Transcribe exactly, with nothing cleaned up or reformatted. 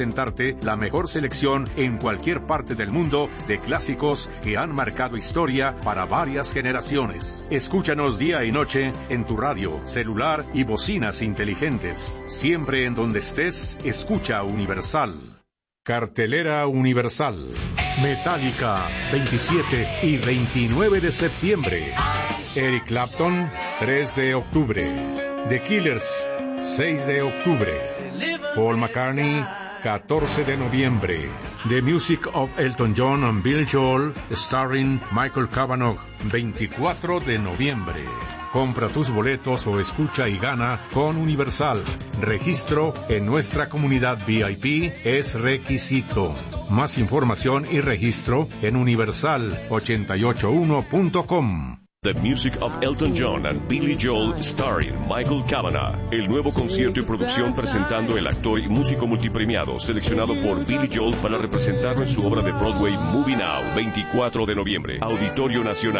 presentarte la mejor selección en cualquier parte del mundo de clásicos que han marcado historia para varias generaciones. Escúchanos día y noche en tu radio, celular y bocinas inteligentes. Siempre en donde estés, escucha Universal. Cartelera Universal. Metallica, veintisiete y veintinueve de septiembre. Eric Clapton, tres de octubre. The Killers, seis de octubre. Paul McCartney, catorce de noviembre. The Music of Elton John and Billy Joel, starring Michael Cavanagh, veinticuatro de noviembre. Compra tus boletos o escucha y gana con Universal. Registro en nuestra comunidad V I P es requisito. Más información y registro en universal ochenta y ocho uno punto com. The Music of Elton John and Billy Joel starring Michael Cavanagh. El nuevo concierto y producción presentando el actor y músico multipremiado seleccionado por Billy Joel para representarlo en su obra de Broadway Movie Now, veinticuatro de noviembre. Auditorio Nacional.